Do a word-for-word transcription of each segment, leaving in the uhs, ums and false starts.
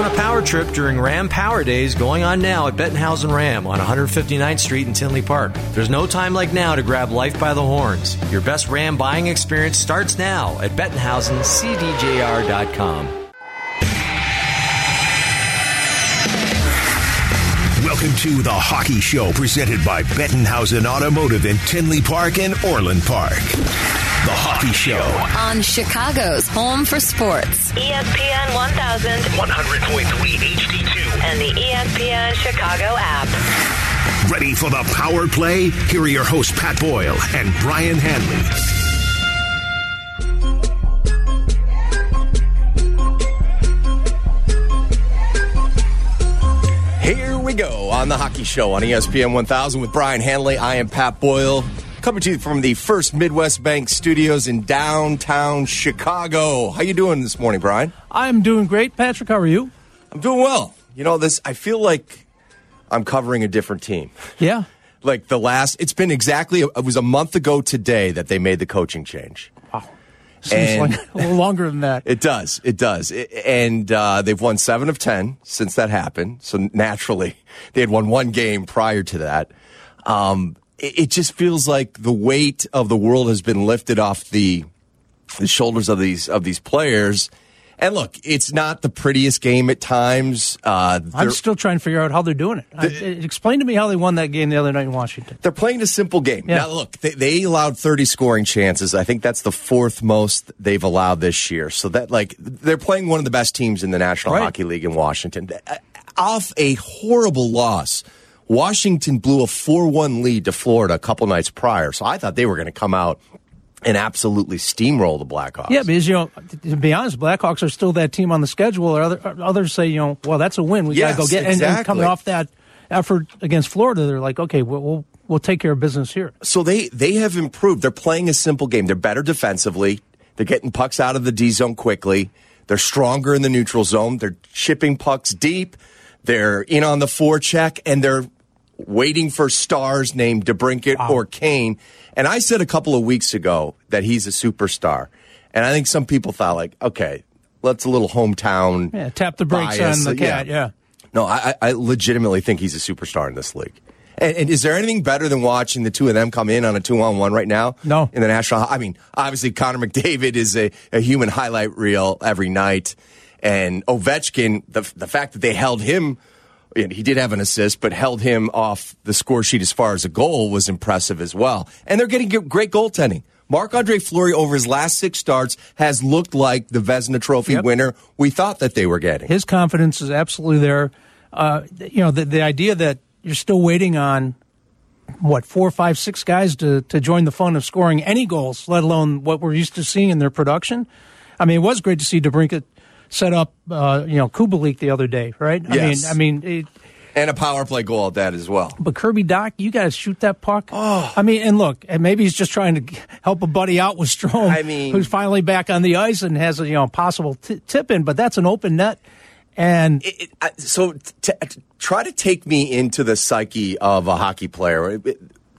a power trip during Ram Power Days going on now at Bettenhausen Ram on one fifty-ninth Street in Tinley Park. There's no time like now to grab life by the horns. Your best Ram buying experience starts now at Bettenhausen C D J R dot com. Welcome to The Hockey Show, presented by Bettenhausen Automotive in Tinley Park and Orland Park. The Hockey Show. On Chicago's home for sports. E S P N one thousand. one hundred point three H D two. And the E S P N Chicago app. Ready for the power play? Here are your hosts, Pat Boyle and Brian Hanley. Here we go on The Hockey Show on E S P N one thousand with Brian Hanley. I am Pat Boyle, coming to you from the First Midwest Bank Studios in downtown Chicago. How you doing this morning, Brian? I'm doing great. Patrick, how are you? I'm doing well. You know, this. I feel like I'm covering a different team. Yeah. Like the last, it's been exactly, it was a month ago today that they made the coaching change. Wow. Seems like a little longer than that. It does. It does. It, and uh, they've won seven of ten since that happened. So naturally, they had won one game prior to that. Um, it, it just feels like the weight of the world has been lifted off the the shoulders of these of these players. And look, it's not the prettiest game at times. Uh, I'm still trying to figure out how they're doing it. I, explain to me how they won that game the other night in Washington. They're playing a simple game. Yeah. Now, look, they, they allowed thirty scoring chances. I think that's the fourth most they've allowed this year. So that, like, they're playing one of the best teams in the National Right. Hockey League in Washington. Off a horrible loss, Washington blew a four one lead to Florida a couple nights prior. So I thought they were going to come out and absolutely steamroll the Blackhawks. Yeah, because, you know, to be honest, Blackhawks are still that team on the schedule. Or other, others say, you know, well, that's a win. We Yes, got to go get. And, exactly. and coming off that effort against Florida, they're like, okay, we'll, we'll we'll take care of business here. So they they have improved. They're playing a simple game. They're better defensively. They're getting pucks out of the D zone quickly. They're stronger in the neutral zone. They're chipping pucks deep. They're in on the forecheck, and they're waiting for stars named DeBrincat Wow. or Kane. And I said a couple of weeks ago that he's a superstar. And I think some people thought, like, okay, let's a little hometown. Yeah, tap the brakes bias. on the cat, yeah. No, I, I legitimately think he's a superstar in this league. And, and is there anything better than watching the two of them come in on a two-on-one right now? No. In the National, I mean, obviously Connor McDavid is a, a human highlight reel every night. And Ovechkin, the, the fact that they held him, he did have an assist, but held him off the score sheet as far as a goal was impressive as well. And they're getting great goaltending. Marc-Andre Fleury, over his last six starts, has looked like the Vezina Trophy Yep. winner we thought that they were getting. His confidence is absolutely there. Uh, you know, the, the idea that you're still waiting on, what, four, five, six guys to, to join the fun of scoring any goals, let alone what we're used to seeing in their production. I mean, it was great to see DeBrincat set up, uh, you know, Kubalik the other day, right? Yes. I mean, I mean, it, And a power play goal at that as well. but Kirby Dach, you got to shoot that puck. Oh. I mean, and look, and maybe he's just trying to help a buddy out with Strome, I mean- who's finally back on the ice and has a you know possible t- tip in, but that's an open net. And It, it, I, so t- t- try to take me into the psyche of a hockey player. It- it-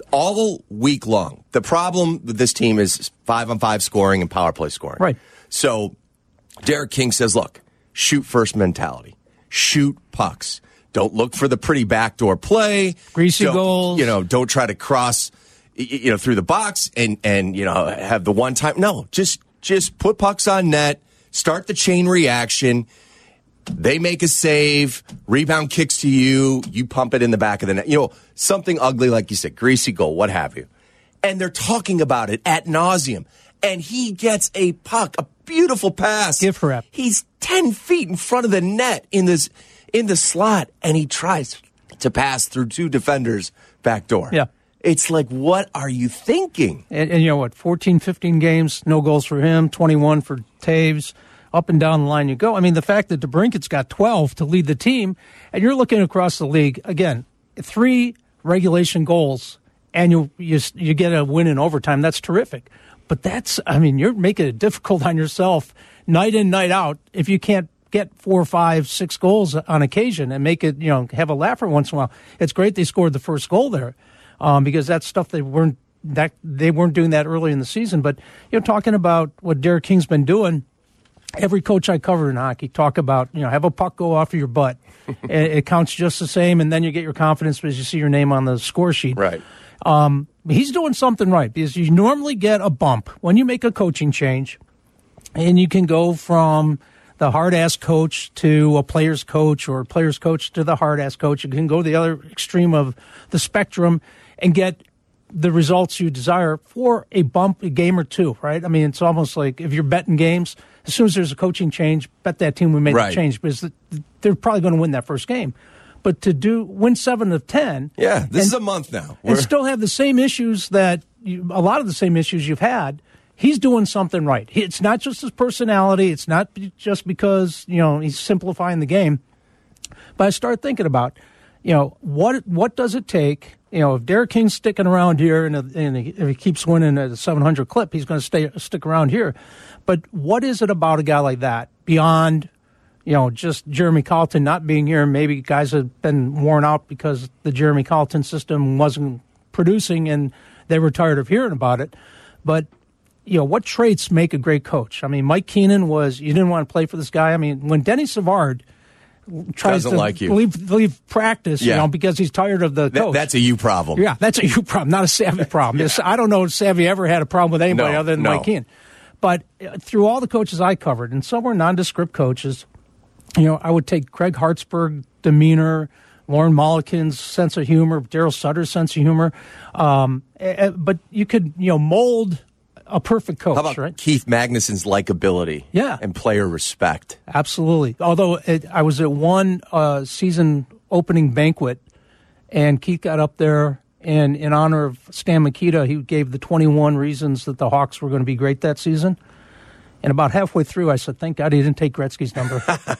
all week long, the problem with this team is five-on-five scoring and power play scoring. Right. So Derek King says, look, shoot first mentality. Shoot pucks. Don't look for the pretty backdoor play. Greasy Don't- goals. You know, don't try to cross, y- you know, through the box and, and, you know, have the one time. No, just, just put pucks on net, start the chain reaction. They make a save, rebound kicks to you, you pump it in the back of the net. You know, something ugly, like you said, greasy goal, what have you. And they're talking about it ad nauseum. And he gets a puck, a beautiful pass. Gift wrap. He's ten feet in front of the net in this in the slot, and he tries to pass through two defenders back door. Yeah. It's like, what are you thinking? And, and you know what, fourteen, fifteen games, no goals for him, twenty-one for Taves, up and down the line you go. I mean, the fact that DeBrincat's got twelve to lead the team, and you're looking across the league, again, three regulation goals, and you you, you get a win in overtime, that's terrific. But that's, I mean, you're making it difficult on yourself night in, night out if you can't get four, five, six goals on occasion and make it, you know, have a laugher once in a while. It's great they scored the first goal there. Um, because that's stuff they weren't that they weren't doing that early in the season. But you know, talking about what Derek King's been doing, every coach I covered in hockey talk about, you know, have a puck go off of your butt. it, it counts just the same, and then you get your confidence because you see your name on the score sheet. Right. Um, he's doing something right because you normally get a bump when you make a coaching change, and you can go from the hard-ass coach to a player's coach or a player's coach to the hard-ass coach. You can go the other extreme of the spectrum and get the results you desire for a bump, a game or two, right? I mean, it's almost like if you're betting games, as soon as there's a coaching change, bet that team will make right. the change because they're probably going to win that first game. But to do win seven of ten, yeah, this and, is a month now, and still have the same issues that you, a lot of the same issues you've had. He's doing something right. It's not just his personality. It's not just because, you know, he's simplifying the game. But I start thinking about, you know, what what does it take? You know, if Derek King's sticking around here and, and if he keeps winning at a seven hundred clip, he's going to stay stick around here. But what is it about a guy like that beyond, you know, just Jeremy Colleton not being here? Maybe guys have been worn out because the Jeremy Colleton system wasn't producing and they were tired of hearing about it. But you know, what traits make a great coach? I mean, Mike Keenan was, you didn't want to play for this guy. I mean, when Denny Savard tries Doesn't to like you. leave, leave practice, Yeah. you know, because he's tired of the That, coach. that's a you problem. Yeah, that's a you problem, not a Savvy problem. Yeah. It's- I don't know if Savvy ever had a problem with anybody No, other than no. Mike Keenan. But uh, through all the coaches I covered, and some were nondescript coaches, you know, I would take Craig Hartsburg demeanor, Lauren Molliken's sense of humor, Daryl Sutter's sense of humor. Um, uh, but you could, you know, mold a perfect coach, How about right? Keith Magnuson's likability Yeah. and player respect? Absolutely. Although it, I was at one uh, season opening banquet, and Keith got up there, and in honor of Stan Mikita, he gave the twenty-one reasons that the Hawks were going to be great that season. And about halfway through, I said, thank God he didn't take Gretzky's number.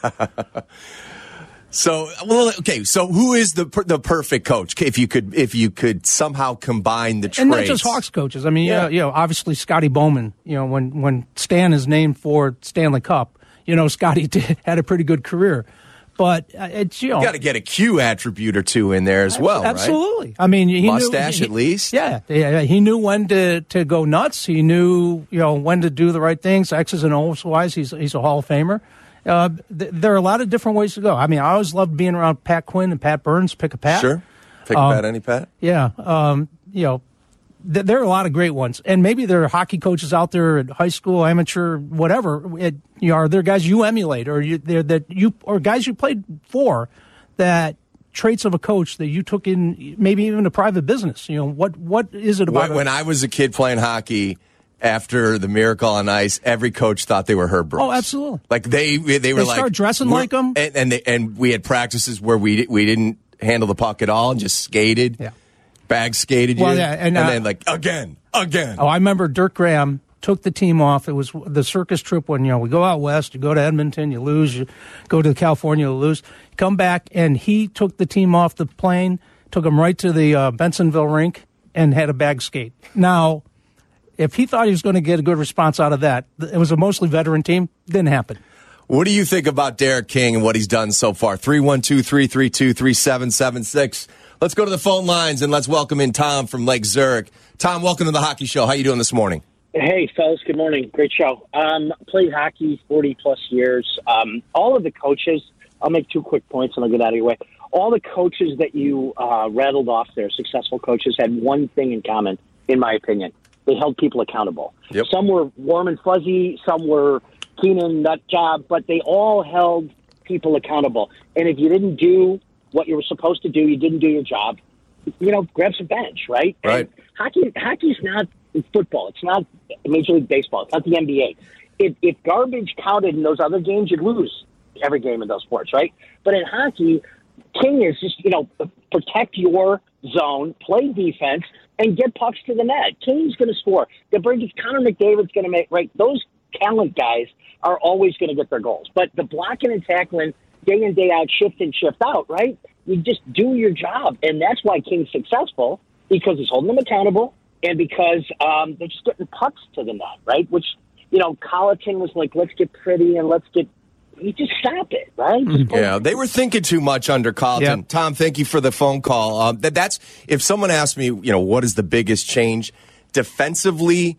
So, well, okay. So, who is the per- the perfect coach? If you could, if you could somehow combine the traits, And not just Hawks coaches. I mean, Yeah. yeah, you know, obviously Scotty Bowman. You know, when when Stan is named for Stanley Cup, you know, Scotty did, had a pretty good career. But uh, it's you know, you got to get a Q attribute or two in there as well, absolutely. right? I mean, he Mustache knew, at least. Yeah, yeah, he knew when to, to go nuts. He knew you know when to do the right things. X's and O's wise, he's he's a Hall of Famer. Uh, th- there are a lot of different ways to go. I mean, I always loved being around Pat Quinn and Pat Burns. Pick a Pat. Sure, pick Um, a pat, any pat. Yeah, um, you know, th- there are a lot of great ones, and maybe there are hockey coaches out there at high school, amateur, whatever. It, you know, are there guys you emulate, or you there that you or guys you played for that traits of a coach that you took in, maybe even a private business? You know, what what is it about? When, when I was a kid playing hockey, after the Miracle on Ice, every coach thought they were Herb Brooks. Oh, absolutely. Like they they were They like start dressing we're- like 'em. and and, they, and we had practices where we di- we didn't handle the puck at all and just skated. Yeah. Bag skated Well, you, yeah, and, and uh, then like again, again. Oh, I remember Dirk Graham took the team off. It was the circus trip when, you know, we go out west, you go to Edmonton, you lose, you go to California, you lose, you come back, and he took the team off the plane, took them right to the uh, Bensonville rink, and had a bag skate. Now, if he thought he was going to get a good response out of that, it was a mostly veteran team, didn't happen. What do you think about Derek King and what he's done so far? three one two, three three two, three seven seven six. Let's go to the phone lines and let's welcome in Tom from Lake Zurich. Tom, welcome to the Hockey Show. How you doing this morning? Hey, fellas, good morning. Great show. Um, played hockey forty-plus years. Um, all of the coaches, I'll make two quick points and I'll get out of your way. All the coaches that you uh, rattled off there, successful coaches, had one thing in common, in my opinion. They held people accountable. Yep. Some were warm and fuzzy, some were Keenan, nut job, but they all held people accountable. And if you didn't do what you were supposed to do, you didn't do your job, you know, grab some bench, right? Right. And hockey, hockey's not football. It's not Major League Baseball. It's not the N B A. If, if garbage counted in those other games, you'd lose every game in those sports, right? But in hockey, King is just, you know, protect your zone, play defense, and get pucks to the net. King's going to score. The Bridges, Connor McDavid's going to make, right? Those talent guys are always going to get their goals. But the blocking and tackling, day in, day out, shift in, shift out, right? You just do your job. And that's why King's successful, because he's holding them accountable and because um, they're just getting pucks to the net, right? Which, you know, Colleton was like, let's get pretty and let's get, you just stop it, right? Yeah, they were thinking too much under Colleton. Yep. Tom, thank you for the phone call. Um, that, that's if someone asked me, you know, what is the biggest change defensively?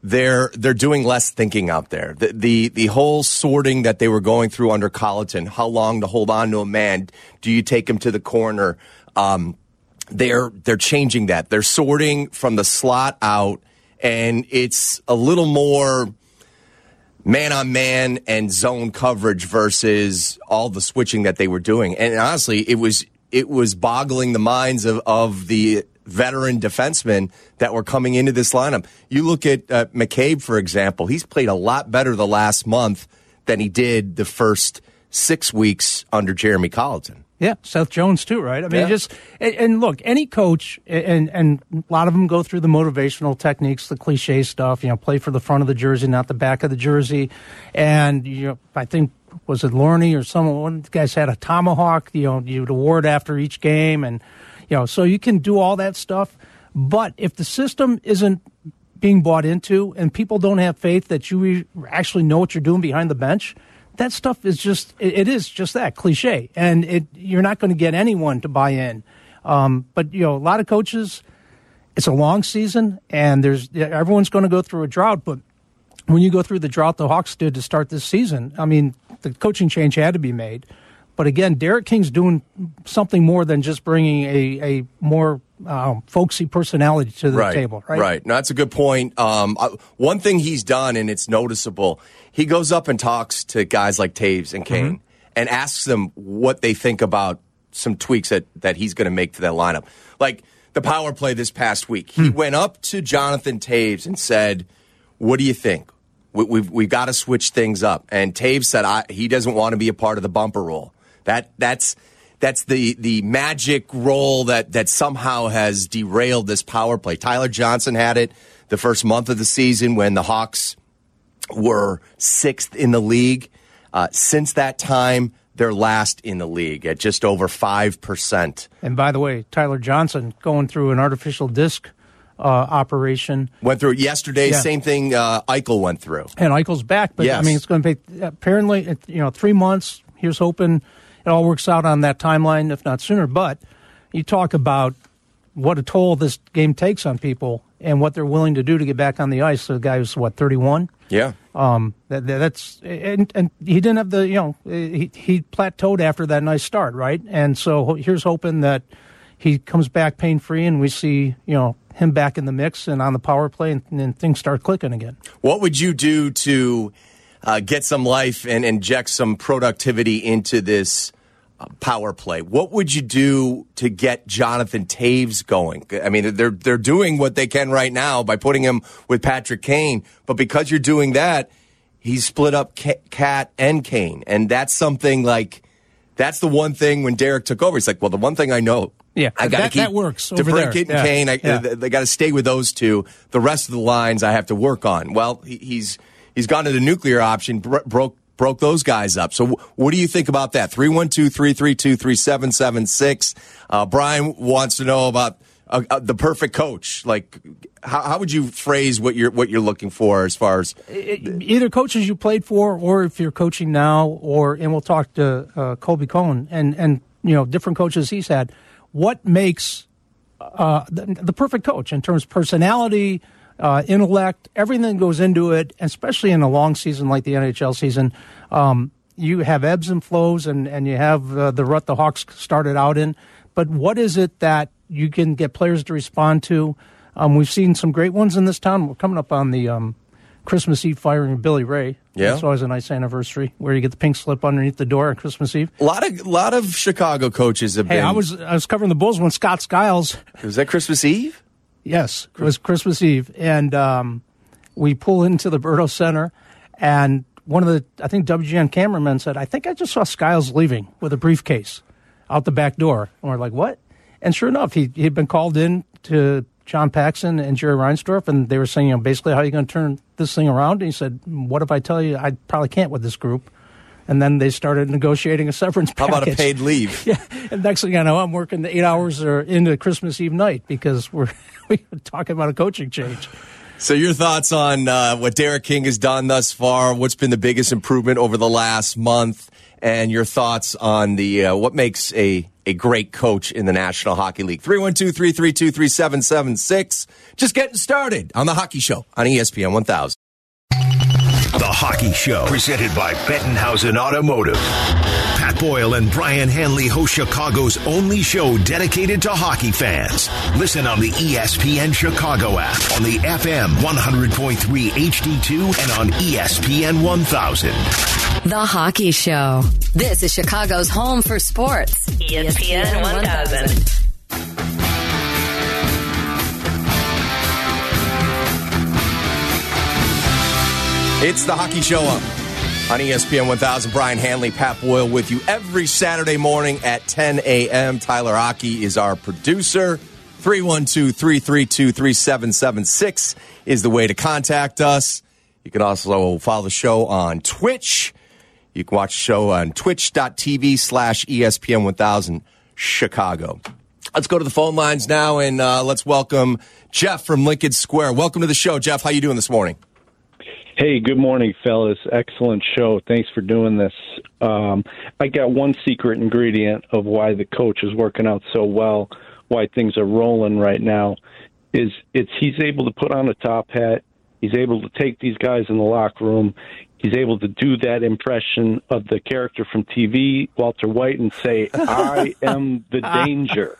they're they're doing less thinking out there. The, the the whole sorting that they were going through under Colleton, how long to hold on to a man? Do you take him to the corner? Um, they're they're changing that. They're sorting from the slot out, and it's a little more man on man and zone coverage versus all the switching that they were doing. And honestly, it was it was boggling the minds of of the veteran defensemen that were coming into this lineup. You look at uh, McCabe, for example. He's played a lot better the last month than he did the first six weeks under Jeremy Colleton. Yeah, Seth Jones too, right? I mean, Yeah. just and, and look, any coach, and and a lot of them go through the motivational techniques, the cliche stuff. You know, play for the front of the jersey, not the back of the jersey. And you know, I think was it Lorney or someone? One of the guys had a tomahawk. You know, you'd award after each game, and you know, so you can do all that stuff. But if the system isn't being bought into, and people don't have faith that you actually know what you're doing behind the bench, that stuff is just, it, it is just that, cliche. And it you're not going to get anyone to buy in. Um, but, you know, a lot of coaches, it's a long season, and there's everyone's going to go through a drought. But when you go through the drought the Hawks did to start this season, I mean, the coaching change had to be made. But again, Derek King's doing something more than just bringing a, a more um, folksy personality to the right, table, right? Right. No, that's a good point. Um, uh, one thing he's done, and it's noticeable, he goes up and talks to guys like Taves and Kane mm-hmm. and asks them what they think about some tweaks that, that he's going to make to that lineup. Like the power play this past week. He hmm. went up to Jonathan Taves and said, what do you think? We, we've we've got to switch things up. And Taves said I, he doesn't want to be a part of the bumper role. That that's that's the the magic role that that somehow has derailed this power play. Tyler Johnson had it the first month of the season when the Hawks were sixth in the league. Uh, since that time, they're last in the league at just over five percent. And by the way, Tyler Johnson going through an artificial disc uh, operation. Went through it yesterday. Yeah. Same thing uh, Eichel went through. And Eichel's back, but yes. I mean, it's going to take apparently, you know, three months. Here's hoping it all works out on that timeline, if not sooner. But you talk about what a toll this game takes on people and what they're willing to do to get back on the ice. So the guy was, what, thirty-one? Yeah. Um, that, that's and, and he didn't have the, you know, he, he plateaued after that nice start, right? And so here's hoping that he comes back pain-free and we see, you know, him back in the mix and on the power play and, and things start clicking again. What would you do to uh, get some life and inject some productivity into this uh, power play? What would you do to get Jonathan Taves going? I mean, they're they're doing what they can right now by putting him with Patrick Kane, but because you're doing that, he's split up Cat and Kane, and that's something like that's the one thing when Derek took over. He's like, well, the one thing I know. Yeah, I gotta that, keep that works over DeBrincat there. and yeah. Kane. I, yeah. They, they got to stay with those two. The rest of the lines I have to work on. Well, he, he's he's gone to the nuclear option, bro- broke broke those guys up. So, w- what do you think about that? three one two, three three two, three seven seven six. Uh, Brian wants to know about uh, uh, the perfect coach. Like, how, how would you phrase what you're what you're looking for as far as either coaches you played for, or if you're coaching now, or and we'll talk to uh, Colby Cohen and and you know different coaches he's had. What makes uh, the, the perfect coach in terms of personality, uh, intellect, everything goes into it, especially in a long season like the N H L season. Um, you have ebbs and flows, and, and you have uh, the rut the Hawks started out in. But what is it that you can get players to respond to? Um, we've seen some great ones in this town. We're coming up on the um, Christmas Eve firing of Billy Ray. Yeah. It's always a nice anniversary where you get the pink slip underneath the door on Christmas Eve. A lot of lot of Chicago coaches have hey, been. I was I was covering the Bulls when Scott Skiles. Was that Christmas Eve? Yes, it was Christmas Eve, and um, we pull into the Berto Center, and one of the I think W G N cameramen said, "I think I just saw Skiles leaving with a briefcase out the back door," and we're like, "What?" And sure enough, he he'd been called in to John Paxson and Jerry Reinsdorf, and they were saying, you know, basically, how are you going to turn this thing around? And he said, what if I tell you I probably can't with this group? And then they started negotiating a severance package. How about a paid leave? Yeah, and next thing I know, I'm working the eight hours or into Christmas Eve night because we're, we're talking about a coaching change. So your thoughts on uh, what Derek King has done thus far? What's been the biggest improvement over the last month? And your thoughts on the uh, what makes a, a great coach in the National Hockey League? three one two, three three two, three seven seven six. Just getting started on The Hockey Show on E S P N one thousand. The Hockey Show, presented by Bettenhausen Automotive. Pat Boyle and Brian Hanley host Chicago's only show dedicated to hockey fans. Listen on the E S P N Chicago app, on the F M one hundred point three H D two, and on E S P N one thousand. The Hockey Show. This is Chicago's home for sports. E S P N one thousand. It's The Hockey Show on E S P N one thousand. Brian Hanley, Pat Boyle with you every Saturday morning at ten a.m. Tyler Hockey is our producer. three one two, three three two, three seven seven six is the way to contact us. You can also follow the show on Twitch. You can watch the show on twitch.tv slash ESPN 1000 Chicago. Let's go to the phone lines now, and uh, let's welcome Jeff from Lincoln Square. Welcome to the show, Jeff. How you doing this morning? Hey, good morning, fellas. Excellent show. Thanks for doing this. Um, I got one secret ingredient of why the coach is working out so well, why things are rolling right now, is it's he's able to put on a top hat. He's able to take these guys in the locker room. He's able to do that impression of the character from T V, Walter White, and say, I am the danger.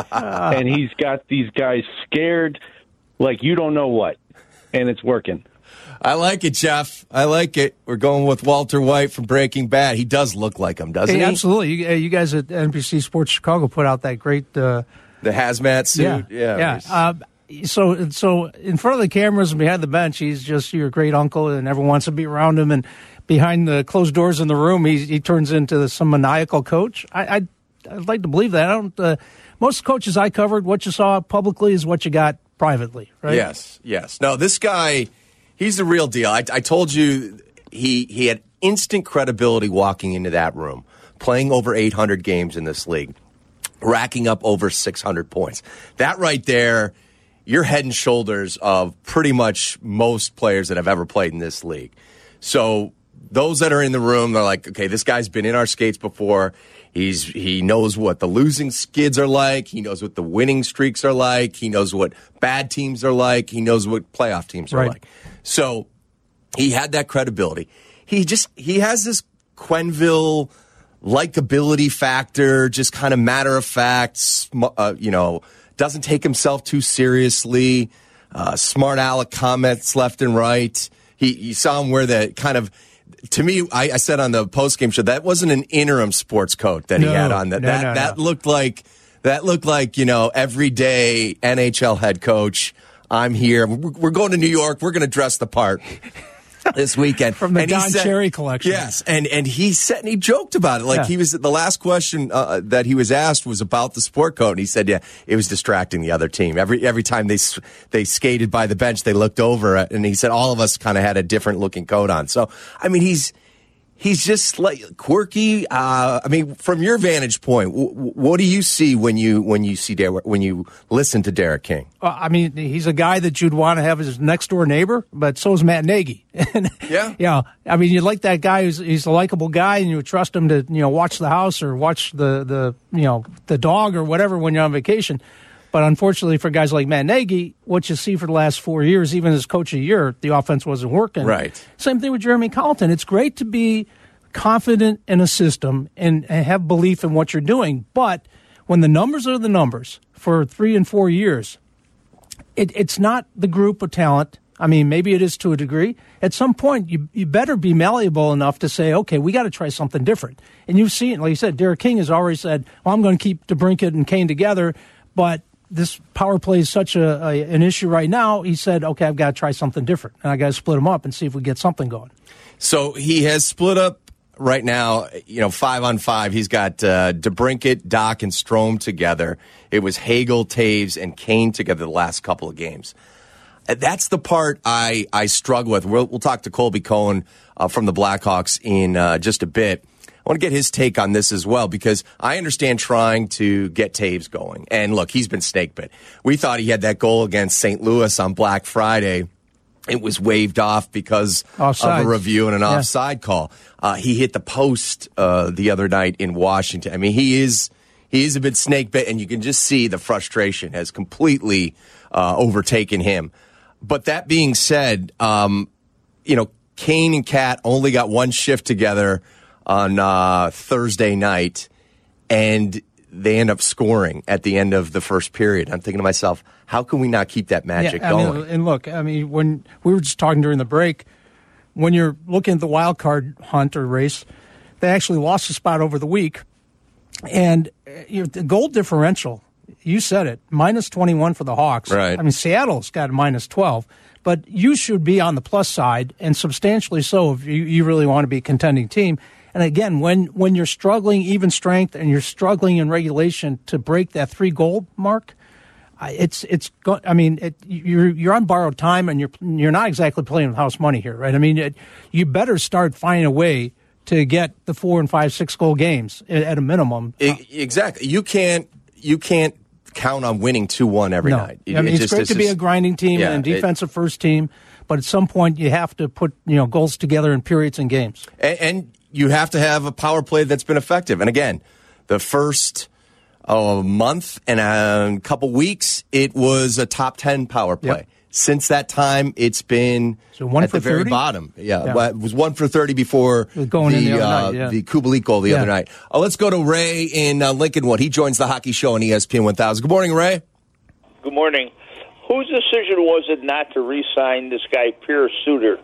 And he's got these guys scared like you don't know what, and it's working. I like it, Jeff. I like it. We're going with Walter White from Breaking Bad. He does look like him, doesn't hey, he? Absolutely. You, you guys at N B C Sports Chicago put out that great... Uh, the hazmat suit? Yeah. Yeah. yeah. Uh, so, so in front of the cameras and behind the bench, he's just your great uncle, and everyone wants to be around him. And behind the closed doors in the room, he, he turns into some maniacal coach. I, I'd, I'd like to believe that. I don't. Uh, most coaches I covered, what you saw publicly is what you got privately, right? Yes, yes. No, this guy... He's the real deal. I, I told you he he had instant credibility walking into that room, playing over eight hundred games in this league, racking up over six hundred points. That right there, you're head and shoulders of pretty much most players that have ever played in this league. So those that are in the room, they're like, okay, this guy's been in our skates before. He's he knows what the losing skids are like. He knows what the winning streaks are like. He knows what bad teams are like. He knows what playoff teams are right. like. So he had that credibility. He just he has this Quenneville likability factor, just kind of matter of fact, uh, you know, doesn't take himself too seriously. Uh, smart aleck comments left and right. He you saw him wear the kind of. To me, I, I said on the postgame show that wasn't an interim sports coat that no, he had on. That no, that, no, that no. looked like that looked like you know everyday N H L head coach. I'm here. We're, we're going to New York. We're going to dress the part this weekend from the and Don said, Cherry collection. Yes, and and he said and he joked about it. Like yeah. he was the last question uh, that he was asked was about the sport coat, and he said, "Yeah, it was distracting the other team. Every every time they they skated by the bench, they looked over, and he said all of us kind of had a different looking coat on. So I mean, he's." He's just like quirky. Uh, I mean, from your vantage point, w- w- what do you see when you when you see Der- when you listen to Derek King? Uh, I mean, he's a guy that you'd want to have as his next door neighbor, but so is Matt Nagy. and, yeah, yeah. I mean, you like that guy who's he's a likable guy, and you would trust him to you know watch the house or watch the the you know the dog or whatever when you're on vacation. But unfortunately for guys like Matt Nagy, what you see for the last four years, even as coach of the year, the offense wasn't working. Right. Same thing with Jeremy Colleton. It's great to be confident in a system and, and have belief in what you're doing. But when the numbers are the numbers for three and four years, it, it's not the group of talent. I mean, maybe it is to a degree. At some point, you you better be malleable enough to say, okay, we got to try something different. And you've seen, like you said, Derek King has already said, well, I'm going to keep DeBrincat and Kane together, but this power play is such a, a an issue right now. He said, okay, I've got to try something different, and I got to split them up and see if we get something going. So he has split up right now, you know, five on five. He's got uh, DeBrincat, Doc, and Strome together. It was Hagel, Taves, and Kane together the last couple of games. That's the part I, I struggle with. We'll, we'll talk to Colby Cohen uh, from the Blackhawks in uh, just a bit. I want to get his take on this as well, because I understand trying to get Taves going. And look, he's been snake bit. We thought he had that goal against Saint Louis on Black Friday it was waved off because Offsides. of a review and an Yeah. offside call. Uh, he hit the post uh, the other night in Washington. I mean, he is he is a bit snake bit, and you can just see the frustration has completely uh, overtaken him. But that being said, um, you know, Kane and Cat only got one shift together on uh, Thursday night, and they end up scoring at the end of the first period. I'm thinking to myself, how can we not keep that magic yeah, I going? mean, and look, I mean, when we were just talking during the break, when you're looking at the wild card hunt or race, they actually lost a spot over the week. And uh, you know, the goal differential, you said it, minus twenty-one for the Hawks. Right. I mean, Seattle's got a minus twelve. But you should be on the plus side, and substantially so if you, you really want to be a contending team. And again, when, when you're struggling even strength and you're struggling in regulation to break that three goal mark, it's it's. I mean, it, you're you're on borrowed time, and you're you're not exactly playing with house money here, right? I mean, it, you better start finding a way to get the four and five, six goal games at, at a minimum. I, exactly. You can't you can't count on winning two one every no. night. It, I mean, it it's just, great it's to be just, a grinding team yeah, and a defensive it, first team, but at some point you have to put you know goals together in periods and games. And, and you have to have a power play that's been effective. And again, the first oh, month and a couple weeks, it was a top ten power play. Yep. Since that time, it's been so one at for the very thirty? bottom. Yeah, Yeah. But it was one for thirty before going the, in the other uh, night, yeah. the Kubalik goal the Yeah. other night. Uh, let's go to Ray in uh, Lincolnwood. He joins the Hockey Show on E S P N one thousand. Good morning, Ray. Good morning. Whose decision was it not to re-sign this guy, Pierce Suter?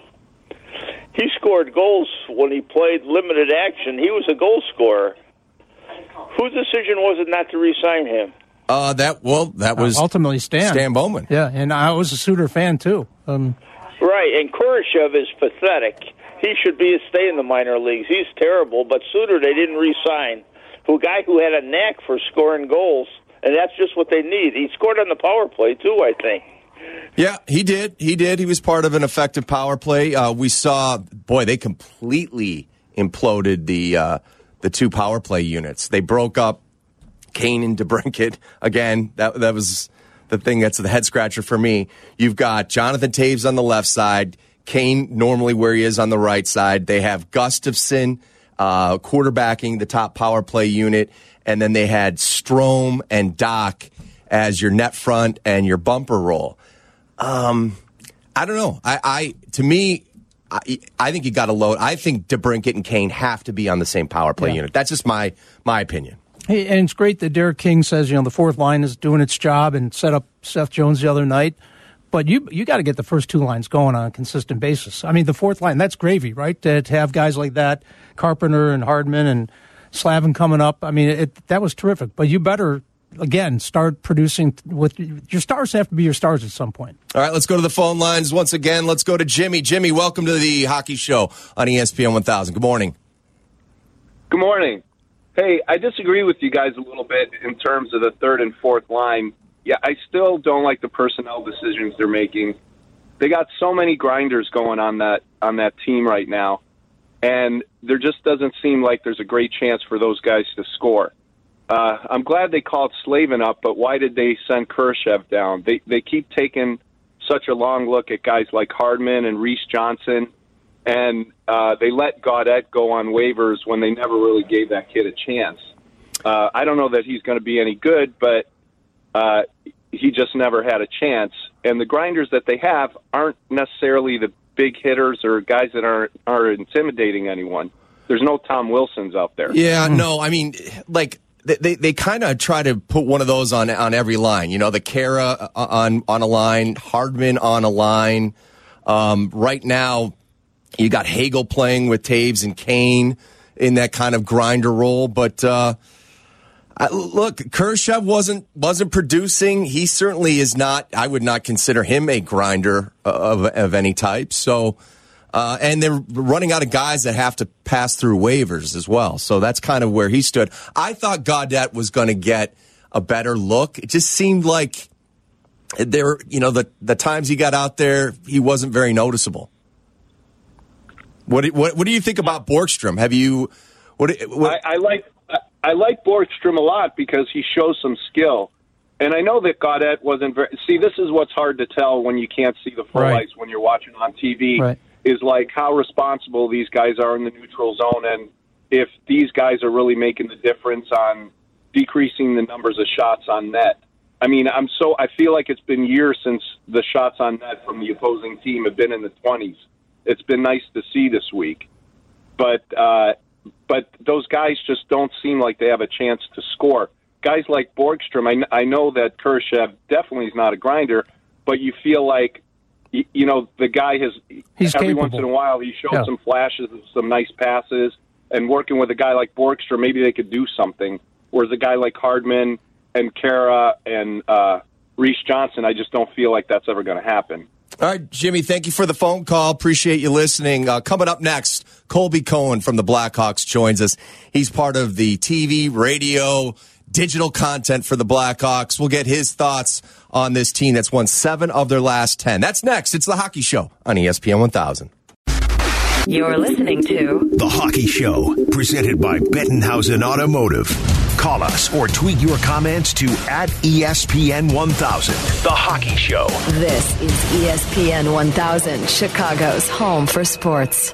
He scored goals when he played limited action. He was a goal scorer. Whose decision was it not to re-sign him? Uh, that well, that was uh, ultimately Stan. Stan Bowman. Yeah, and I was a Suter fan too. Um, right, and Kurashev is pathetic. He should be stay in the minor leagues. He's terrible, but Suter they didn't re-sign. A guy who had a knack for scoring goals, and that's just what they need. He scored on the power play too, I think. Yeah, he did. He did. He was part of an effective power play. Uh, we saw, boy, they completely imploded the uh, the two power play units. They broke up Kane and DeBrincat. Again, that that was the thing that's the head scratcher for me. You've got Jonathan Toews on the left side, Kane normally where he is on the right side. They have Gustafsson uh, quarterbacking the top power play unit, and then they had Strome and Doc as your net front and your bumper roll. Um, I don't know. I, I to me, I, I think you got to load. I think DeBrincat and Kane have to be on the same power play Yeah. unit. That's just my my opinion. Hey, and it's great that Derek King says, you know, the fourth line is doing its job and set up Seth Jones the other night. But you you got to get the first two lines going on a consistent basis. I mean, the fourth line, that's gravy, right? To, to have guys like that, Carpenter and Hardman and Slavin coming up. I mean, it, that was terrific. But you better, again, start producing with your stars have to be your stars at some point. All right, let's go to the phone lines once again. Let's go to Jimmy. Jimmy, welcome to the Hockey Show on E S P N one thousand. Good morning. Good morning. Hey, I disagree with you guys a little bit in terms of the third and fourth line. Yeah, I still don't like the personnel decisions they're making. They got so many grinders going on that on that team right now, and there just doesn't seem like there's a great chance for those guys to score. Uh, I'm glad they called Slavin up, but why did they send Kurashev down? They they keep taking such a long look at guys like Hardman and Reese Johnson, and uh, they let Gaudette go on waivers when they never really gave that kid a chance. Uh, I don't know that he's going to be any good, but uh, he just never had a chance. And the grinders that they have aren't necessarily the big hitters or guys that aren't are intimidating anyone. There's no Tom Wilsons out there. Yeah, no, I mean, like, they they, they kind of try to put one of those on on every line. You know, the Kara on, on a line, Hardman on a line. Um, right now, you got Hagel playing with Toews and Kane in that kind of grinder role. But, uh, I, look, Kurashev wasn't wasn't producing. He certainly is not. I would not consider him a grinder of of any type. So, uh, and they're running out of guys that have to pass through waivers as well. So that's kind of where he stood. I thought Gaudette was going to get a better look. It just seemed like there, you know, the the times he got out there, he wasn't very noticeable. What what what do you think about Borgstrom? Have you? What, what I, I like. I like Borgstrom a lot because he shows some skill. And I know that Gaudette wasn't very. See, this is what's hard to tell when you can't see the full Right. ice when you're watching on T V. Right. Is like how responsible these guys are in the neutral zone, and if these guys are really making the difference on decreasing the numbers of shots on net. I mean, I'm so I feel like it's been years since the shots on net from the opposing team have been in the twenties. It's been nice to see this week, but uh, but those guys just don't seem like they have a chance to score. Guys like Borgstrom, I, I know that Kurashev definitely is not a grinder, but you feel like, you, you know, the guy has, He's every capable. once in a while, he shows Yeah. some flashes of some nice passes, and working with a guy like Borgstrom, maybe they could do something. Whereas a guy like Hardman and Kara and uh, Reese Johnson, I just don't feel like that's ever going to happen. All right, Jimmy, thank you for the phone call. Appreciate you listening. Uh, coming up next, Colby Cohen from the Blackhawks joins us. He's part of the T V, radio, digital content for the Blackhawks. We'll get his thoughts on this team that's won seven of their last ten. That's next. It's The Hockey Show on E S P N one thousand. You're listening to The Hockey Show, presented by Bettenhausen Automotive. Call us or tweet your comments to at E S P N one thousand. The Hockey Show. This is E S P N one thousand, Chicago's home for sports.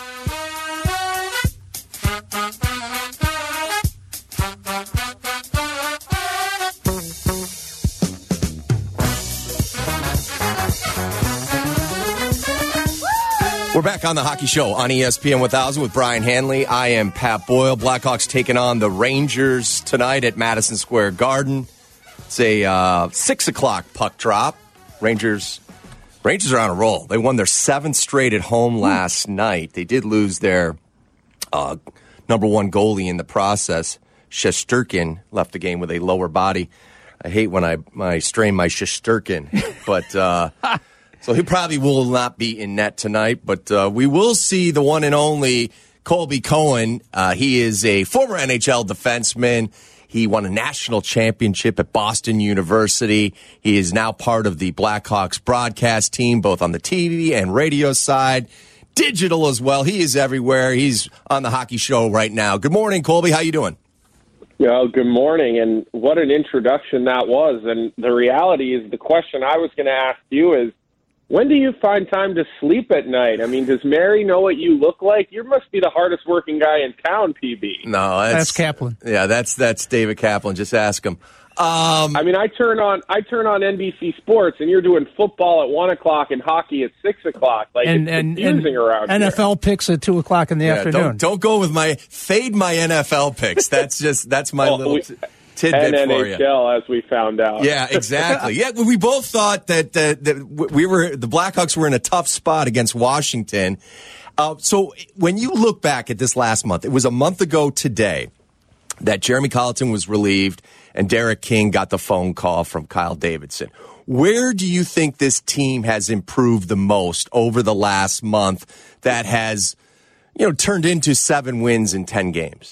We're back on The Hockey Show on E S P N one thousand with Brian Hanley. I am Pat Boyle. Blackhawks taking on the Rangers tonight at Madison Square Garden. It's a uh, six o'clock puck drop. Rangers Rangers are on a roll. They won their seventh straight at home last night. They did lose their uh, number one goalie in the process. Shesterkin left the game with a lower body. I hate when I, I strain my Shesterkin, but... Uh, So he probably will not be in net tonight, but uh, we will see the one and only Colby Cohen. Uh, he is a former N H L defenseman. He won a national championship at Boston University. He is now part of the Blackhawks broadcast team, both on the T V and radio side, digital as well. He is everywhere. He's on the Hockey Show right now. Good morning, Colby. How you doing? Well, good morning, and what an introduction that was. And the reality is the question I was going to ask you is, when do you find time to sleep at night? I mean, does Mary know what you look like? You must be the hardest working guy in town, P B. No, that's, That's Kaplan. Yeah, that's that's David Kaplan. Just ask him. Um, I mean, I turn on I turn on N B C Sports, and you're doing football at one o'clock and hockey at six o'clock. Like And, it's and, confusing and around N F L here. picks at two o'clock in the yeah, afternoon. don't, don't go with my fade my N F L picks. That's just that's my Well, little we- t- tidbit and for N H you. L, as we found out. Yeah, exactly. Yeah, we both thought that uh, that we were the Blackhawks were in a tough spot against Washington. Uh, so when you look back at this last month, it was a month ago today that Jeremy Colleton was relieved and Derek King got the phone call from Kyle Davidson. Where do you think this team has improved the most over the last month that has, you know, turned into seven wins in ten games?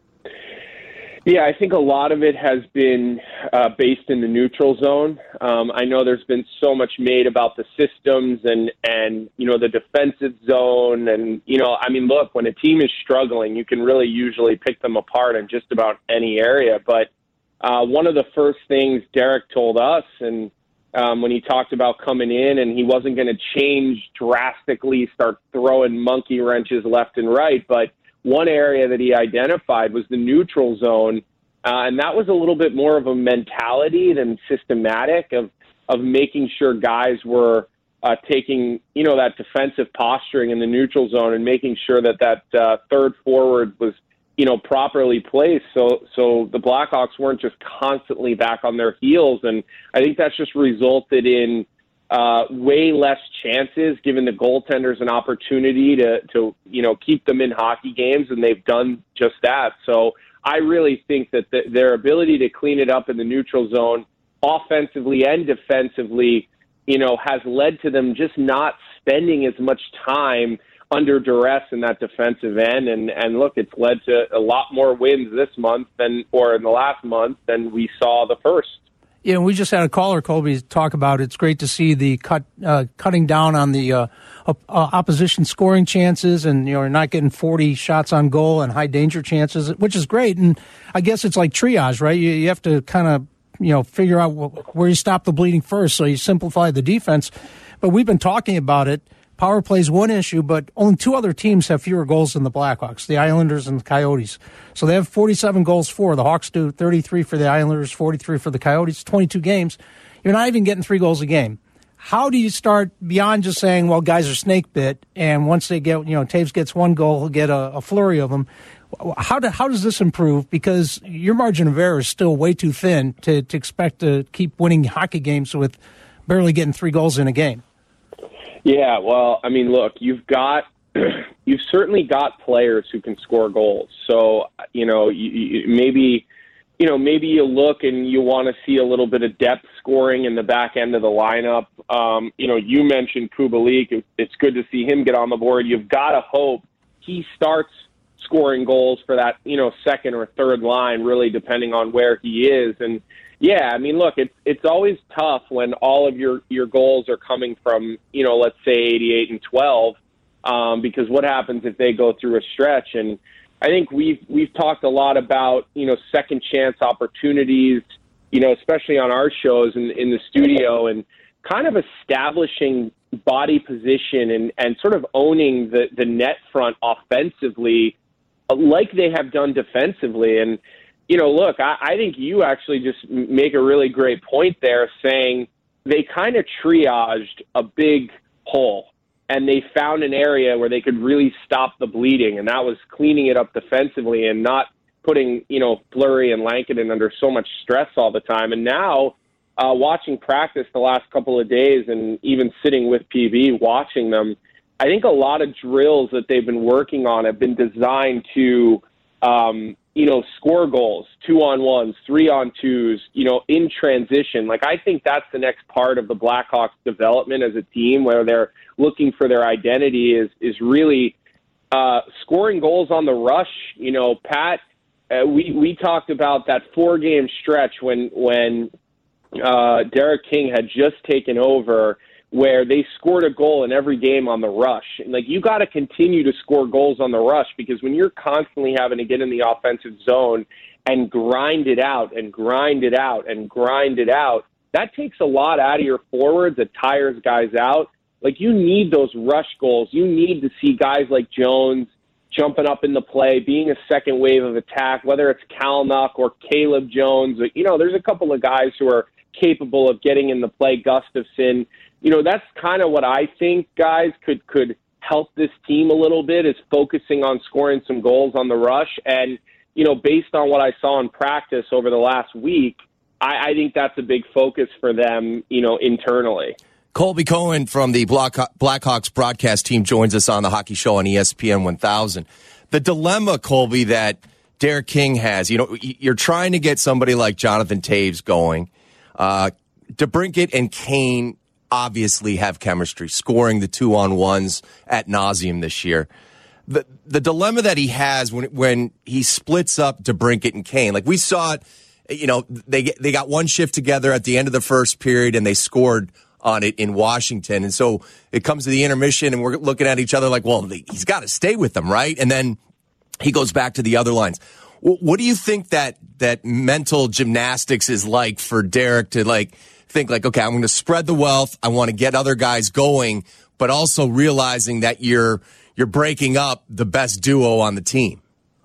Yeah, I think a lot of it has been uh, based in the neutral zone. Um, I know there's been so much made about the systems and, and, you know, the defensive zone. And, you know, I mean, look, when a team is struggling, you can really usually pick them apart in just about any area. But uh, one of the first things Derek told us, and um, when he talked about coming in and he wasn't going to change drastically, start throwing monkey wrenches left and right, but one area that he identified was the neutral zone, uh, and that was a little bit more of a mentality than systematic of of making sure guys were uh, taking, you know, that defensive posturing in the neutral zone and making sure that that uh, third forward was, you know, properly placed. So so the Blackhawks weren't just constantly back on their heels, and I think that's just resulted in Uh, way less chances, giving the goaltenders an opportunity to, to, you know, keep them in hockey games, and they've done just that. So I really think that the, their ability to clean it up in the neutral zone, offensively and defensively, you know, has led to them just not spending as much time under duress in that defensive end. And, and look, it's led to a lot more wins this month than, or in the last month than we saw the first. Yeah, we just had a caller, Colby, talk about it's great to see the cut, uh, cutting down on the uh, uh, opposition scoring chances, and you know, not getting forty shots on goal and high danger chances, which is great. And I guess it's like triage, right? You, you have to kind of you know, figure out wh- where you stop the bleeding first. So you simplify the defense. But we've been talking about it. Power play is one issue, but only two other teams have fewer goals than the Blackhawks, the Islanders and the Coyotes. So they have forty-seven goals for. The Hawks do thirty-three for the Islanders, forty-three for the Coyotes, twenty-two games. You're not even getting three goals a game. How do you start beyond just saying, well, guys are snake bit, and once they get, you know, Taves gets one goal, he'll get a, a flurry of them. How, do, how does this improve? Because your margin of error is still way too thin to, to expect to keep winning hockey games with barely getting three goals in a game. Yeah, well, I mean, look, you've got you've certainly got players who can score goals. So, you know, you, you, maybe you know maybe you look and you want to see a little bit of depth scoring in the back end of the lineup. Um, you know, you mentioned Kubalik. It's good to see him get on the board. You've got to hope he starts scoring goals for that, you know, second or third line, really depending on where he is. And yeah, I mean, look, it's it's always tough when all of your, your goals are coming from, you know, let's say eighty-eight and twelve, um, because what happens if they go through a stretch? And I think we've we've talked a lot about, you know, second chance opportunities, you know, especially on our shows in, in the studio, and kind of establishing body position and, and sort of owning the, the net front offensively like they have done defensively. And you know, look, I, I think you actually just make a really great point there, saying they kind of triaged a big hole and they found an area where they could really stop the bleeding, and that was cleaning it up defensively and not putting, you know, Fleury and Lankinen under so much stress all the time. And now, uh, watching practice the last couple of days and even sitting with P B watching them, I think a lot of drills that they've been working on have been designed to um, – you know, score goals, two-on-ones, three-on-twos, you know, in transition. Like, I think that's the next part of the Blackhawks' development as a team, where they're looking for their identity, is is really uh, scoring goals on the rush. You know, Pat, uh, we, we talked about that four-game stretch when, when uh, Derek King had just taken over, where they scored a goal in every game on the rush. And, like, you got to continue to score goals on the rush, because when you're constantly having to get in the offensive zone and grind it out and grind it out and grind it out, that takes a lot out of your forwards. It tires guys out. Like, you need those rush goals. You need to see guys like Jones jumping up in the play, being a second wave of attack, whether it's Kalynuk or Caleb Jones. You know, there's a couple of guys who are capable of getting in the play, Gustafson. You know, that's kind of what I think, guys, could could help this team a little bit, is focusing on scoring some goals on the rush. And, you know, based on what I saw in practice over the last week, I, I think that's a big focus for them, you know, internally. Colby Cohen from the Blackhawks broadcast team joins us on the Hockey Show on E S P N one thousand. The dilemma, Colby, that Derek King has, you know, you're trying to get somebody like Jonathan Taves going. Uh, DeBrincat and Kane obviously have chemistry, scoring the two-on-ones at nauseum this year. The the dilemma that he has when when he splits up DeBrincat and Kane, like we saw it, you know, they they got one shift together at the end of the first period and they scored on it in Washington. And so it comes to the intermission and we're looking at each other like, well, he's got to stay with them, right? And then he goes back to the other lines. What do you think that that mental gymnastics is like for Derek to like think like, okay, I'm going to spread the wealth. I want to get other guys going, but also realizing that you're you're breaking up the best duo on the team.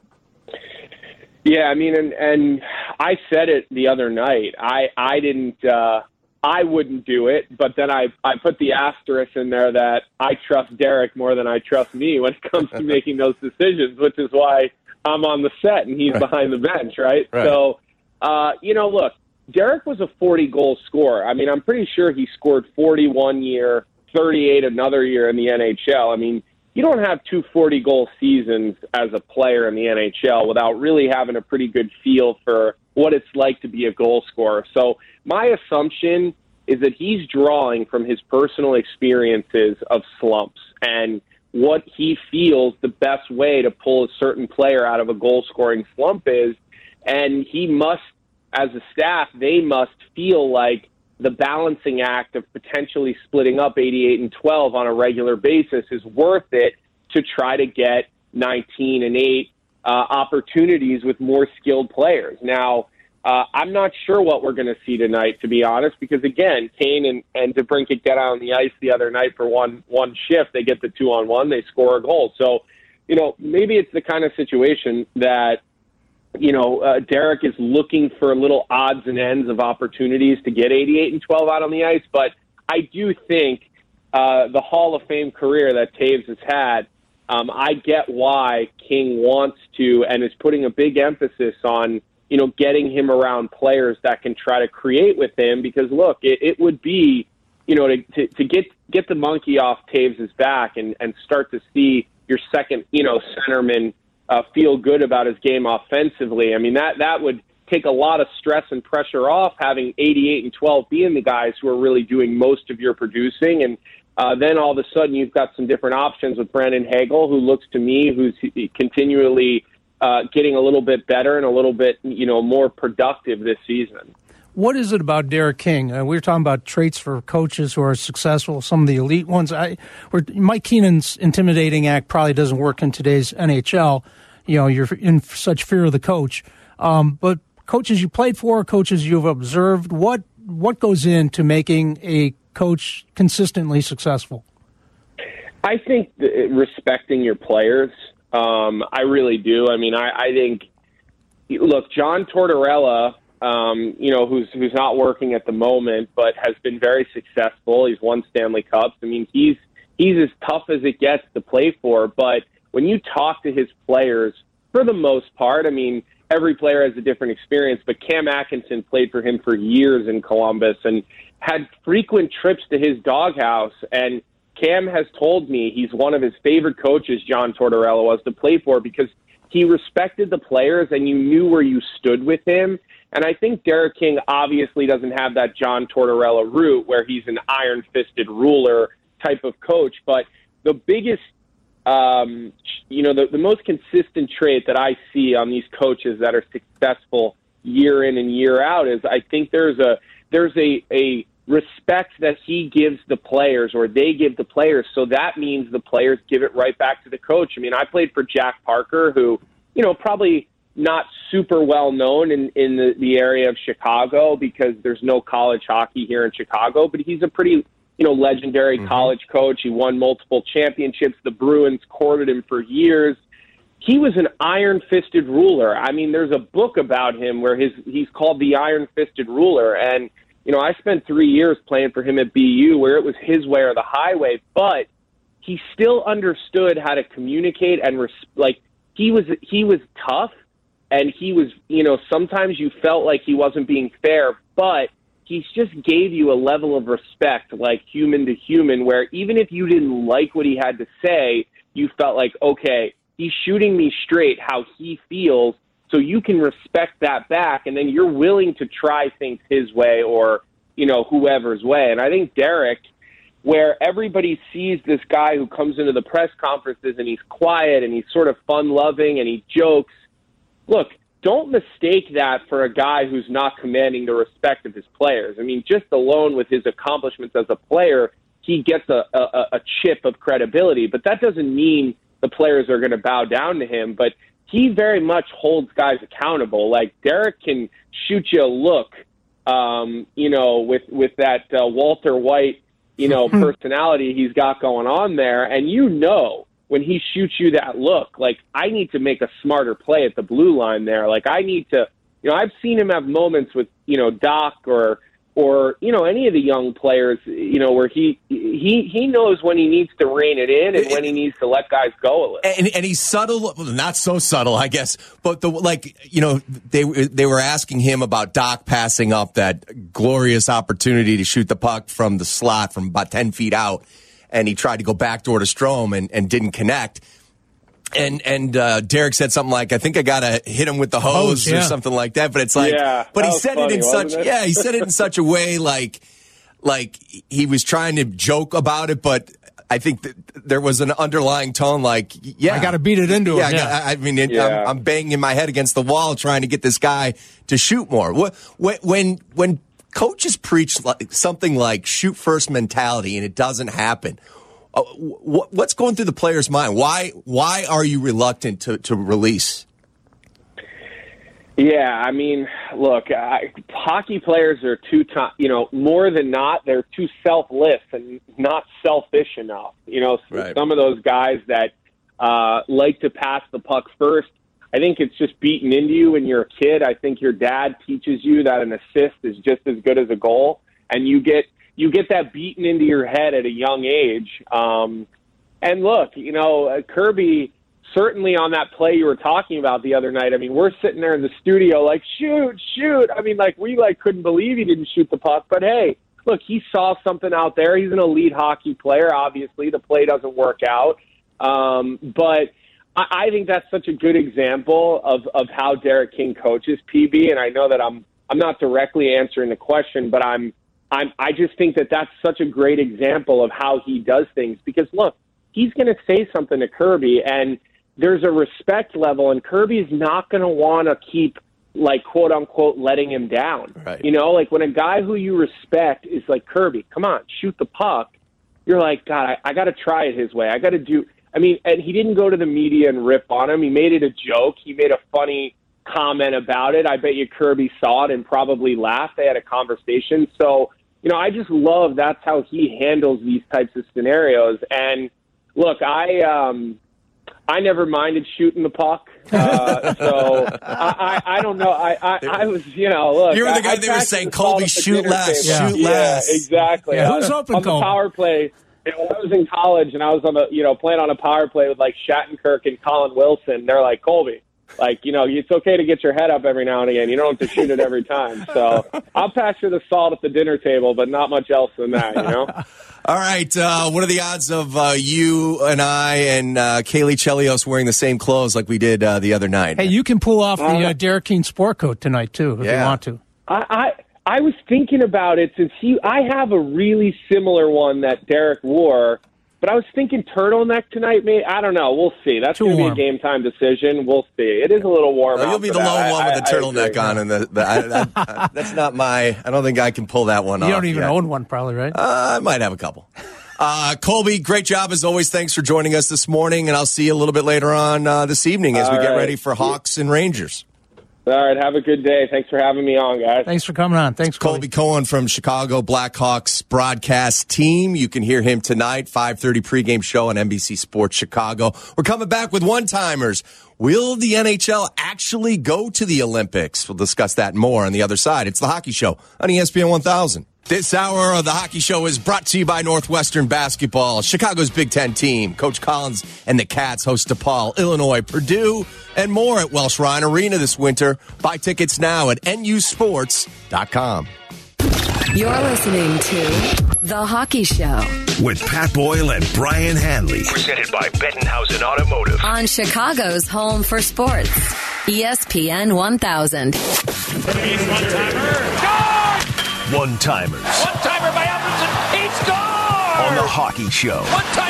Yeah, I mean, and, and I said it the other night. I I didn't. Uh, I wouldn't do it, but then I I put the asterisk in there that I trust Derek more than I trust me when it comes to making those decisions, which is why I'm on the set and he's right behind the bench, right? right. So, uh, you know, look, Derek was a forty-goal scorer. I mean, I'm pretty sure he scored forty one year, thirty-eight another year in the N H L. I mean, you don't have two forty-goal seasons as a player in the N H L without really having a pretty good feel for what it's like to be a goal scorer. So my assumption is that he's drawing from his personal experiences of slumps and what he feels the best way to pull a certain player out of a goal-scoring slump is, and he must, as a staff, they must feel like the balancing act of potentially splitting up eighty-eight and twelve on a regular basis is worth it to try to get nineteen and eight uh, opportunities with more skilled players. Now, Uh, I'm not sure what we're going to see tonight, to be honest, because, again, Kane and, and DeBrincat get out on the ice the other night for one one shift. They get the two-on-one. They score a goal. So, you know, maybe it's the kind of situation that, you know, uh, Derek is looking for little odds and ends of opportunities to get eighty-eight and twelve out on the ice. But I do think uh, the Hall of Fame career that Taves has had, um, I get why King wants to and is putting a big emphasis on, you know, getting him around players that can try to create with him. Because, look, it, it would be, you know, to, to, to get get the monkey off Taves' back and, and start to see your second, you know, centerman uh, feel good about his game offensively. I mean, that, that would take a lot of stress and pressure off, having eighty-eight and twelve being the guys who are really doing most of your producing. And uh, then all of a sudden you've got some different options with Brandon Hagel, who looks to me who's continually uh, getting a little bit better and a little bit, you know, more productive this season. What is it about Derek King? Uh, we were talking about traits for coaches who are successful, some of the elite ones. I, we're, Mike Keenan's intimidating act probably doesn't work in today's N H L. You know, you're in such fear of the coach. Um, but coaches you played for, coaches you've observed, what what goes into making a coach consistently successful? I think respecting your players. Um, I really do. I mean, I, I think, look, John Tortorella, Um, you know, who's who's not working at the moment, but has been very successful. He's won Stanley Cups. I mean, he's he's as tough as it gets to play for. But when you talk to his players, for the most part, I mean, every player has a different experience. But Cam Atkinson played for him for years in Columbus and had frequent trips to his doghouse. And Cam has told me he's one of his favorite coaches, John Tortorella was, to play for because he respected the players and you knew where you stood with him. And I think Derek King obviously doesn't have that John Tortorella route where he's an iron-fisted ruler type of coach. But the biggest, um, you know, the, the most consistent trait that I see on these coaches that are successful year in and year out is I think there's a there's a, a respect that he gives the players or they give the players. So that means the players give it right back to the coach. I mean, I played for Jack Parker, who, you know, probably not super well known in, in the, the area of Chicago because there's no college hockey here in Chicago, but he's a pretty, you know, legendary mm-hmm. college coach. He won multiple championships. The Bruins courted him for years. He was an iron-fisted ruler. I mean, there's a book about him where his he's called the Iron-Fisted Ruler. And, you know, I spent three years playing for him at B U where it was his way or the highway, but he still understood how to communicate and, res- like, he was he was tough. And he was, you know, sometimes you felt like he wasn't being fair, but he just gave you a level of respect, like human to human, where even if you didn't like what he had to say, you felt like, okay, he's shooting me straight how he feels, so you can respect that back, and then you're willing to try things his way or, you know, whoever's way. And I think Derek, where everybody sees this guy who comes into the press conferences and he's quiet and he's sort of fun-loving and he jokes, look, don't mistake that for a guy who's not commanding the respect of his players. I mean, just alone with his accomplishments as a player, he gets a, a, a chip of credibility. But that doesn't mean the players are going to bow down to him. But he very much holds guys accountable. Like, Derek can shoot you a look, um, you know, with, with that uh, Walter White, you know, personality he's got going on there. And you know, when he shoots you that look, like, I need to make a smarter play at the blue line there. Like, I need to, you know, I've seen him have moments with, you know, Doc or, or, you know, any of the young players, you know, where he, he, he knows when he needs to rein it in and when he needs to let guys go a little. And, and he's subtle, not so subtle, I guess, but the, like, you know, they, they were asking him about Doc passing up that glorious opportunity to shoot the puck from the slot from about ten feet out. And he tried to go backdoor to Strome and, and didn't connect. And and uh, Derek said something like, I think I got to hit him with the hose, hose yeah. or something like that. But it's like, yeah, but he said funny, it in such, it? yeah, he said it in such a way like, like he was trying to joke about it. But I think that there was an underlying tone like, yeah. I got to beat it into yeah, him. Yeah, I, I mean, it, yeah. I'm, I'm banging my head against the wall trying to get this guy to shoot more. When, when, when coaches preach like something like shoot first mentality and it doesn't happen, uh, wh- what's going through the player's mind? Why why are you reluctant to, to release? Yeah, I mean, look, I, hockey players are too, t- you know, more than not, they're too selfless and not selfish enough. You know, right. Some of those guys that uh, like to pass the puck first, I think it's just beaten into you when you're a kid. I think your dad teaches you that an assist is just as good as a goal, and you get you get that beaten into your head at a young age. Um, and look, you know, uh, Kirby. Certainly on that play you were talking about the other night, I mean, we're sitting there in the studio like, shoot, shoot. I mean, like, we like couldn't believe he didn't shoot the puck. But, hey, look, he saw something out there. He's an elite hockey player, obviously. The play doesn't work out. Um, but I, I think that's such a good example of, of how Derek King coaches, P B. And I know that I'm I'm not directly answering the question, but I'm I'm I just think that that's such a great example of how he does things. Because, look, he's going to say something to Kirby, and there's a respect level, and Kirby's not going to want to keep, like, quote unquote, letting him down. Right. You know, like when a guy who you respect is like, Kirby, come on, shoot the puck. You're like, God, I, I got to try it his way. I got to do. I mean, and he didn't go to the media and rip on him. He made it a joke. He made a funny comment about it. I bet you Kirby saw it and probably laughed. They had a conversation. So, you know, I just love that's how he handles these types of scenarios. And look, I, um, I never minded shooting the puck, uh, so I, I, I don't know. I, I, I was, you know, look. You were the guy I, they I were saying, Colby, shoot less, Yeah. shoot yeah, less. exactly. Yeah, who's open, on the Colby? power play? You know, when I was in college and I was on the, you know, playing on a power play with like Shattenkirk and Colin Wilson, they're like, Colby, like, you know, it's okay to get your head up every now and again. You don't have to shoot it every time. So I'll pass you the salt at the dinner table, but not much else than that, you know? All right. Uh, what are the odds of uh, you and I and uh, Kaylee Chelios wearing the same clothes like we did uh, the other night? Hey, you can pull off the uh, Derek King sport coat tonight, too, if Yeah. you want to. I, I I was thinking about it since he. I have a really similar one that Derek wore, but I was thinking turtleneck tonight. Maybe I don't know. We'll see. That's Too going to be a warm. game time decision. We'll see. It is a little warm. Well, out you'll be for the that. lone one I- with the I- I turtleneck agree. on, and the, the I, that, uh, that's not my. I don't think I can pull that one off. You don't even yet. own one, probably, right? Uh, I might have a couple. Uh, Colby, great job as always. Thanks for joining us this morning, and I'll see you a little bit later on uh, this evening as All we get right. ready for Hawks and Rangers. All right. Have a good day. Thanks for having me on, guys. Thanks for coming on. Thanks, Colby Cohen from Chicago Blackhawks broadcast team. You can hear him tonight, five thirty pregame show on N B C Sports Chicago. We're coming back with one-timers. Will the N H L actually go to the Olympics? We'll discuss that more on the other side. It's the Hockey Show on E S P N one thousand. This hour of the Hockey Show is brought to you by Northwestern Basketball, Chicago's Big Ten team. Coach Collins and the Cats host DePaul, Illinois, Purdue, and more at Welsh Ryan Arena this winter. Buy tickets now at N U sports dot com. You're listening to The Hockey Show With Pat Boyle and Brian Hanley. Presented by Bettenhausen Automotive. on Chicago's home for sports, E S P N one thousand. One-timers One-timer by Alfredson. He scores! on the Hockey Show One-time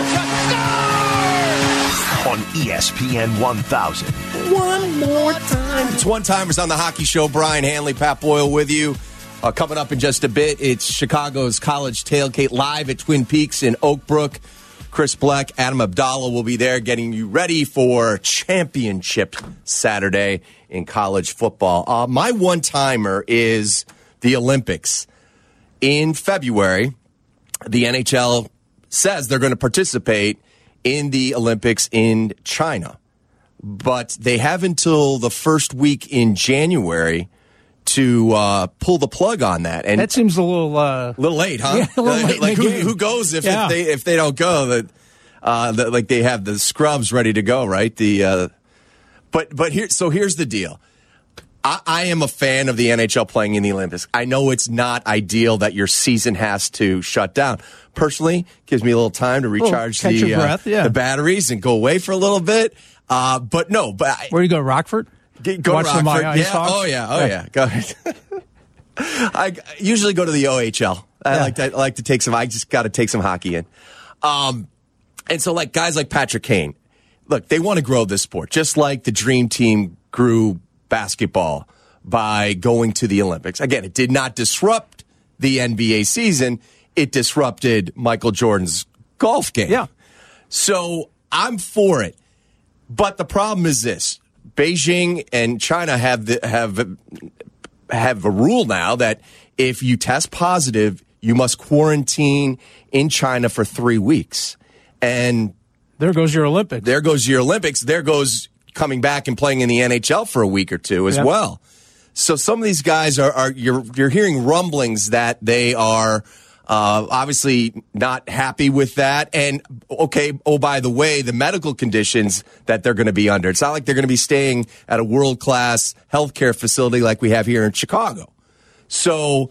shot. on E S P N one thousand. One more time. It's one-timers on the Hockey Show. Brian Hanley, Pat Boyle with you. Uh, coming up in just a bit, it's Chicago's College Tailgate live at Twin Peaks in Oak Brook. Chris Bleck, Adam Abdallah will be there getting you ready for Championship Saturday in college football. Uh, my one-timer is the Olympics. In February, the N H L says they're going to participate in the Olympics in China. But they have until the first week in January to uh, pull the plug on that. And That seems a little... Uh, a little late, huh? Yeah, a little late in like the who, game. who goes if, Yeah. if they if they don't go? That uh, the, like they have the scrubs ready to go, right? The uh, but but here so here's the deal. I, I am a fan of the N H L playing in the Olympics. I know it's not ideal that your season has to shut down. Personally, gives me a little time to recharge catch the your breath, uh, yeah. the batteries and go away for a little bit. Uh, but no, but I, where do you go, Rockford? Get, go Watch to some Rockford. Ice Yeah. Hawks? Oh yeah. Oh yeah. Yeah. Go ahead. I usually go to the O H L. I Yeah. like to, I like to take some. I just got to take some hockey in. Um, and so like guys like Patrick Kane, look, they want to grow this sport, just like the Dream Team grew basketball by going to the Olympics. Again, it did not disrupt the N B A season. It disrupted Michael Jordan's golf game. Yeah. So I'm for it. But the problem is this. Beijing and China have the, have have a rule now that if you test positive, you must quarantine in China for three weeks. And there goes your Olympics. There goes your Olympics. There goes coming back and playing in the N H L for a week or two as yep. well. So some of these guys are, are you're you're hearing rumblings that they are uh, obviously not happy with that. And okay, oh by the way, the medical conditions that they're going to be under. It's not like they're going to be staying at a world class healthcare facility like we have here in Chicago. So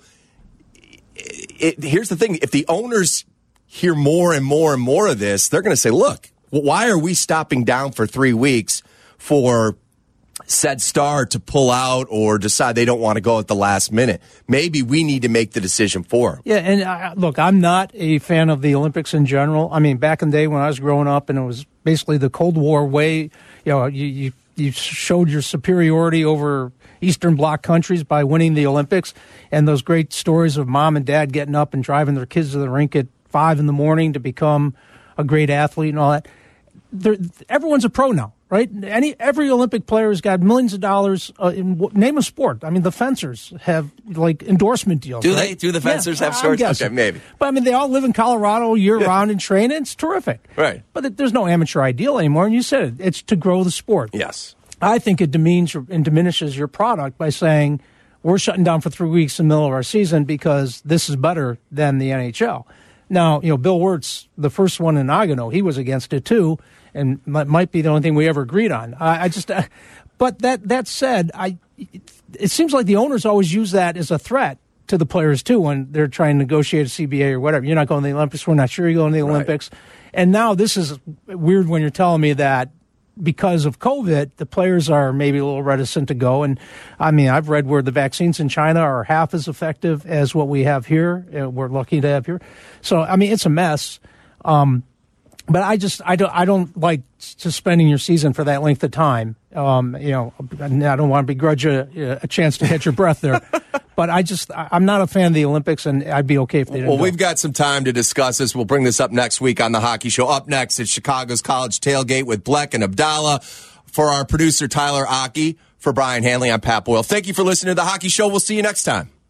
it, it, here's the thing: if the owners hear more and more and more of this, they're going to say, "Look, why are we stopping down for three weeks for said star to pull out or decide they don't want to go at the last minute? Maybe we need to make the decision for them." Yeah, and uh, look, I'm not a fan of the Olympics in general. I mean, back in the day when I was growing up, and it was basically the Cold War way, you know, you you, you showed your superiority over Eastern Bloc countries by winning the Olympics, and those great stories of mom and dad getting up and driving their kids to the rink at five in the morning to become a great athlete and all that. They're, everyone's a pro now, right? Any every Olympic player has got millions of dollars. Uh, in name a sport. I mean, the fencers have like endorsement deals. Do right? they? Do the fencers yeah, have swords? Okay, maybe. But I mean, they all live in Colorado year yeah. round and train. And it's terrific, right? But it, there's no amateur ideal anymore. And you said it. It's to grow the sport. Yes. I think it demeans and diminishes your product by saying we're shutting down for three weeks in the middle of our season because this is better than the N H L. Now, you know, Bill Wirtz, the first one in Nagano, he was against it too, and might, might be the only thing we ever agreed on. I, I just, uh, but that that said, I it, it seems like the owners always use that as a threat to the players too when they're trying to negotiate a C B A or whatever. You're not going to the Olympics. We're not sure you're going to the Olympics. Right. And now this is weird when you're telling me that because of COVID, the players are maybe a little reticent to go. And I mean, I've read where the vaccines in China are half as effective as what we have here. We're lucky to have here. So, I mean, it's a mess. Um, but I just, I don't, I don't like suspending your season for that length of time. Um, you know, I don't want to begrudge you a, a chance to catch your breath there. But I just, I'm not a fan of the Olympics, and I'd be okay if they didn't Well, go. we've got some time to discuss this. We'll bring this up next week on The Hockey Show. Up next, it's Chicago's College Tailgate with Bleck and Abdallah. For our producer, Tyler Aki. For Brian Hanley, I'm Pat Boyle. Thank you for listening to The Hockey Show. We'll see you next time.